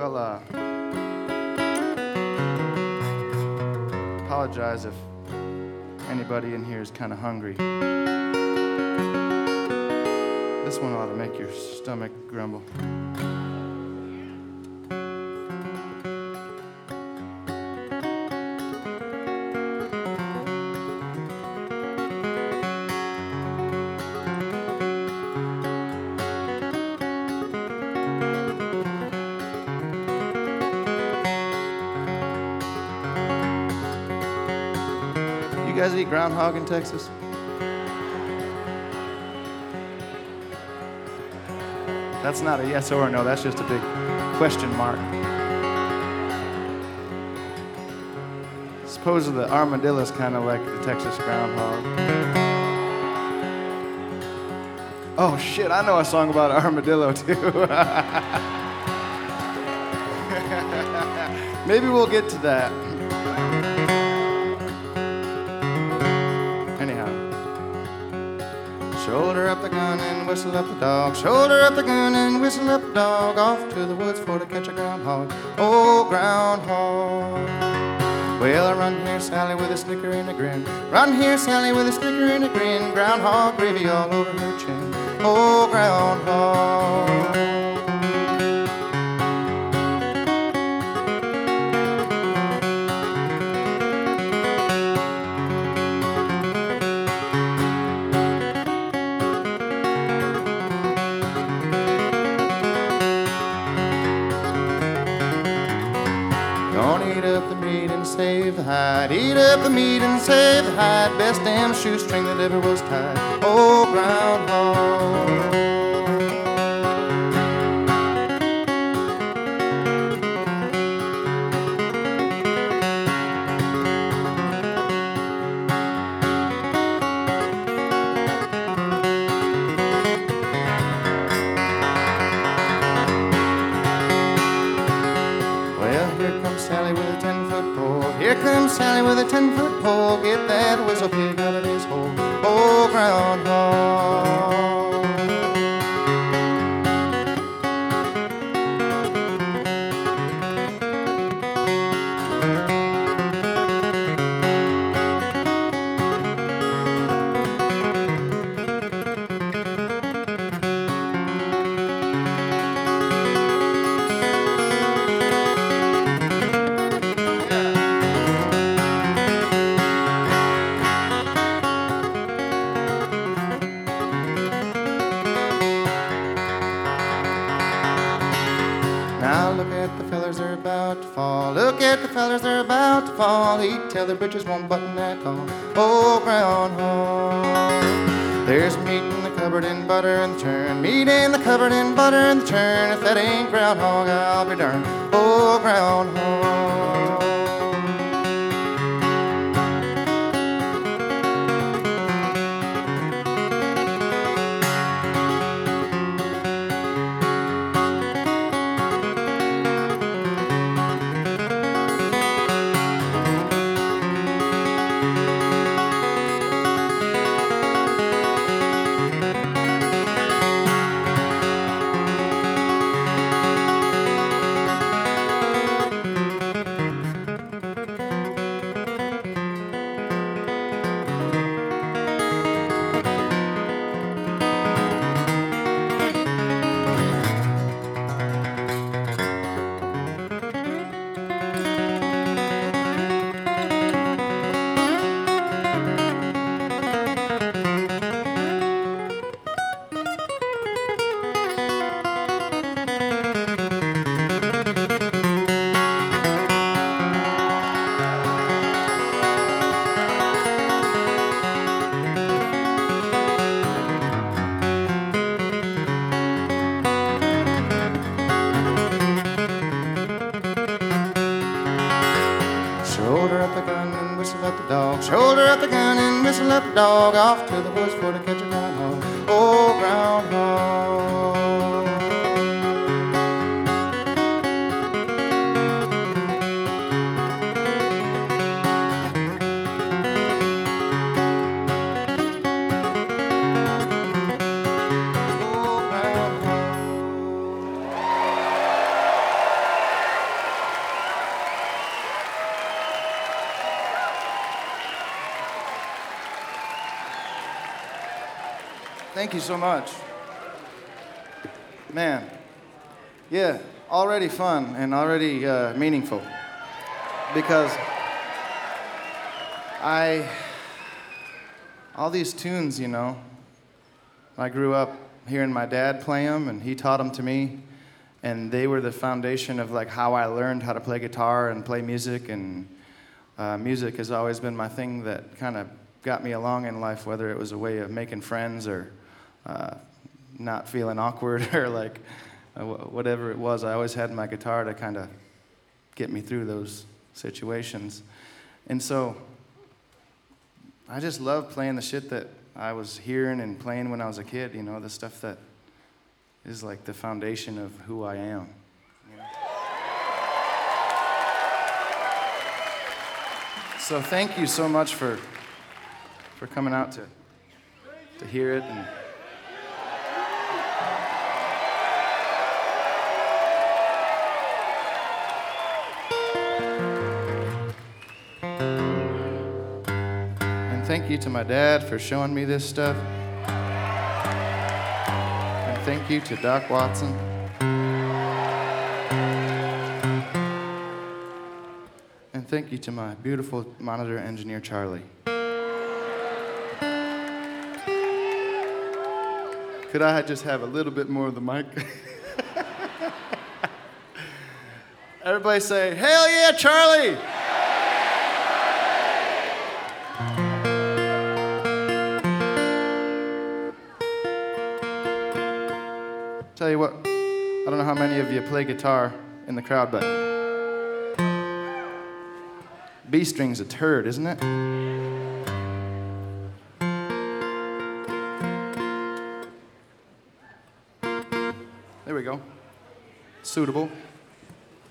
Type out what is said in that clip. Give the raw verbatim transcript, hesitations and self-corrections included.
Well, uh, apologize if anybody in here is kind of hungry. This one ought to make your stomach grumble. You guys eat groundhog in Texas? That's not a yes or a no, that's just a big question mark. Suppose the armadillo's kind of like the Texas groundhog. Oh shit, I know a song about an armadillo too. Maybe we'll get to that. Shoulder up the gun and whistle up the dog. Shoulder up the gun and whistle up the dog. Off to the woods for to catch a groundhog. Oh, groundhog. Well, I run here, Sally, with a snicker and a grin. Run here, Sally, with a snicker and a grin. Groundhog gravy all over her chin. Oh, groundhog. Save the hide, eat up the meat and save the hide. Best damn shoestring that ever was tied. Oh, groundhog. Well, here comes Sally with a ten-foot pole. Here comes Sally with a ten-foot pole. Get that whistle pig out of his hole. Oh, groundhog. Now look at the fellers, they're about to fall. Look at the fellers, they're about to fall. Eat till their britches won't button that call. Oh, groundhog. There's meat in the cupboard and butter in the churn. Meat in the cupboard and butter in the churn. If that ain't groundhog, I'll be darned. Oh, groundhog. Shoulder up the gun and whistle up the dog. Shoulder up the gun and whistle up the dog. Off to the woods for to catch a groundhog. Oh, groundhog. Thank you so much. Man, yeah, already fun and already uh, meaningful. Because I, all these tunes, you know, I grew up hearing my dad play them, and he taught them to me, and they were the foundation of like how I learned how to play guitar and play music, and uh, music has always been my thing that kind of got me along in life, whether it was a way of making friends or uh, not feeling awkward or like uh, whatever it was. I always had my guitar to kind of get me through those situations. And so I just love playing the shit that I was hearing and playing when I was a kid, you know, the stuff that is like the foundation of who I am. You know? So thank you so much for for coming out to to hear it. And thank you to my dad for showing me this stuff. And thank you to Doc Watson. And thank you to my beautiful monitor engineer, Charlie. Could I just have a little bit more of the mic? Everybody say, hell yeah, Charlie! Tell you what, I don't know how many of you play guitar in the crowd, but B string's a turd, isn't it? There we go. Suitable.